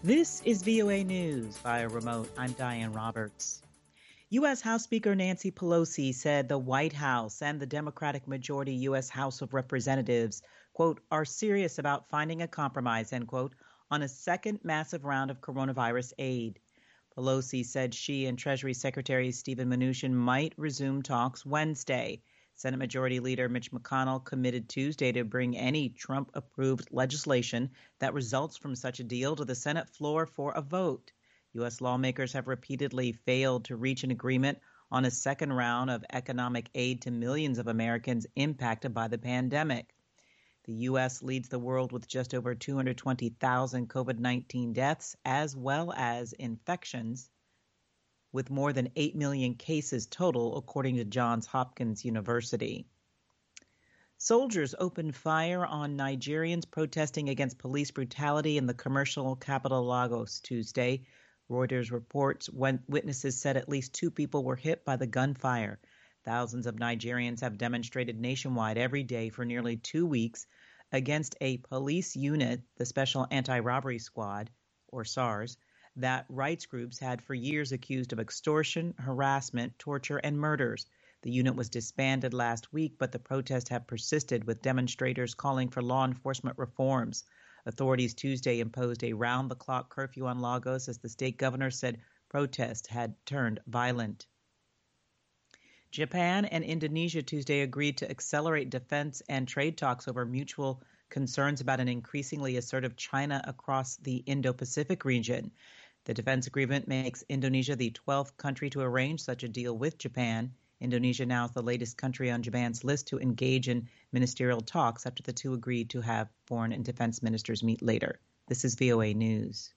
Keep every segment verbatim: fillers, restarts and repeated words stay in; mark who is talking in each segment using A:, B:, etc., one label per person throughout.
A: This is V O A News via remote. I'm Diane Roberts. U S. House Speaker Nancy Pelosi said the White House and the Democratic majority U S. House of Representatives, quote, are serious about finding a compromise, end quote, on a second massive round of coronavirus aid. Pelosi said she and Treasury Secretary Steven Mnuchin might resume talks Wednesday. Senate Majority Leader Mitch McConnell committed Tuesday to bring any Trump-approved legislation that results from such a deal to the Senate floor for a vote. U S lawmakers have repeatedly failed to reach an agreement on a second round of economic aid to millions of Americans impacted by the pandemic. The U S leads the world with just over two hundred twenty thousand COVID nineteen deaths, as well as infections, with more than eight million cases total, according to Johns Hopkins University. Soldiers opened fire on Nigerians protesting against police brutality in the commercial capital Lagos Tuesday. Reuters reports when witnesses said at least two people were hit by the gunfire. Thousands of Nigerians have demonstrated nationwide every day for nearly two weeks against a police unit, the Special Anti-Robbery Squad, or SARS, that rights groups had for years accused of extortion, harassment, torture, and murders. The unit was disbanded last week, but the protests have persisted, with demonstrators calling for law enforcement reforms. Authorities Tuesday imposed a round-the-clock curfew on Lagos as the state governor said protests had turned violent. Japan and Indonesia Tuesday agreed to accelerate defense and trade talks over mutual concerns about an increasingly assertive China across the Indo-Pacific region. The defense agreement makes Indonesia the twelfth country to arrange such a deal with Japan. Indonesia now is the latest country on Japan's list to engage in ministerial talks after the two agreed to have foreign and defense ministers meet later. This is V O A News.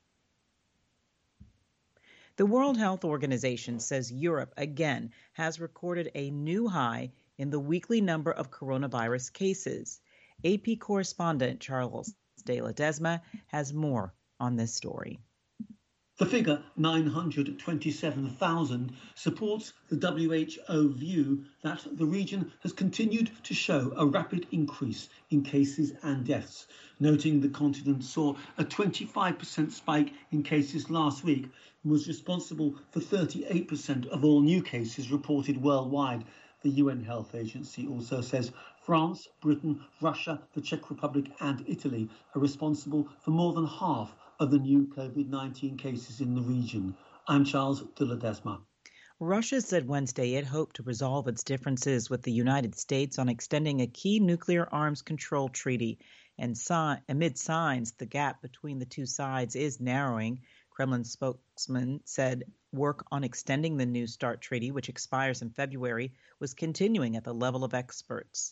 A: The World Health Organization says Europe again has recorded a new high in the weekly number of coronavirus cases. A P correspondent Charles de Ledesma has more on this story.
B: The figure, nine hundred twenty-seven thousand, supports the W H O view that the region has continued to show a rapid increase in cases and deaths, noting the continent saw a twenty-five percent spike in cases last week and was responsible for thirty-eight percent of all new cases reported worldwide. The U N Health Agency also says France, Britain, Russia, the Czech Republic and Italy are responsible for more than half of the new COVID nineteen cases in the region. I'm Charles de Ledesma.
A: Russia said Wednesday it hoped to resolve its differences with the United States on extending a key nuclear arms control treaty. And si- amid signs the gap between the two sides is narrowing, Kremlin spokesman said work on extending the New START treaty, which expires in February, was continuing at the level of experts.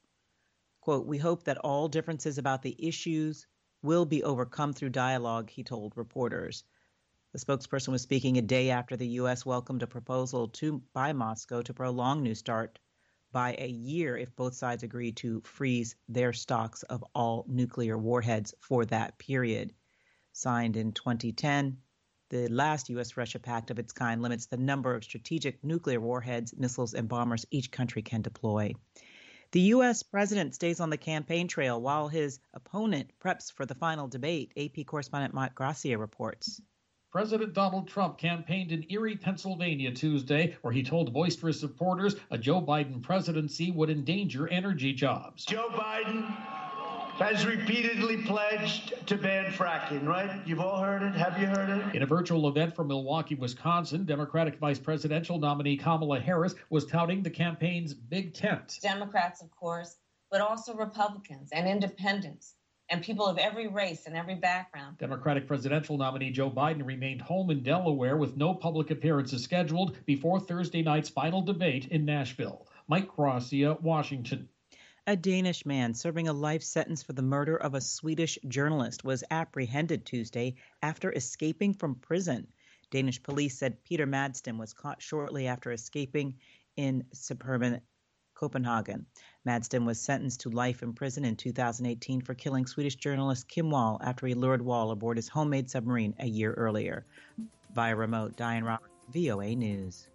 A: Quote, we hope that all differences about the issues will be overcome through dialogue, he told reporters. The spokesperson was speaking a day after the U S welcomed a proposal to by Moscow to prolong New START by a year if both sides agree to freeze their stocks of all nuclear warheads for that period. Signed in twenty ten, the last U S-Russia pact of its kind limits the number of strategic nuclear warheads, missiles, and bombers each country can deploy. The U S president stays on the campaign trail while his opponent preps for the final debate. A P correspondent Mike Gracia reports.
C: President Donald Trump campaigned in Erie, Pennsylvania Tuesday, where he told boisterous supporters a Joe Biden presidency would endanger energy jobs.
D: Joe Biden has repeatedly pledged to ban fracking, right? You've all heard it. Have you heard it?
C: In a virtual event from Milwaukee, Wisconsin, Democratic vice presidential nominee Kamala Harris was touting the campaign's big tent.
E: Democrats, of course, but also Republicans and independents and people of every race and every background.
C: Democratic presidential nominee Joe Biden remained home in Delaware with no public appearances scheduled before Thursday night's final debate in Nashville. Mike Gracia, Washington.
A: A Danish man serving a life sentence for the murder of a Swedish journalist was apprehended Tuesday after escaping from prison. Danish police said Peter Madsen was caught shortly after escaping in suburban Copenhagen. Madsen was sentenced to life in prison in two thousand eighteen for killing Swedish journalist Kim Wall after he lured Wall aboard his homemade submarine a year earlier. Via remote, Diane Roberts, V O A News.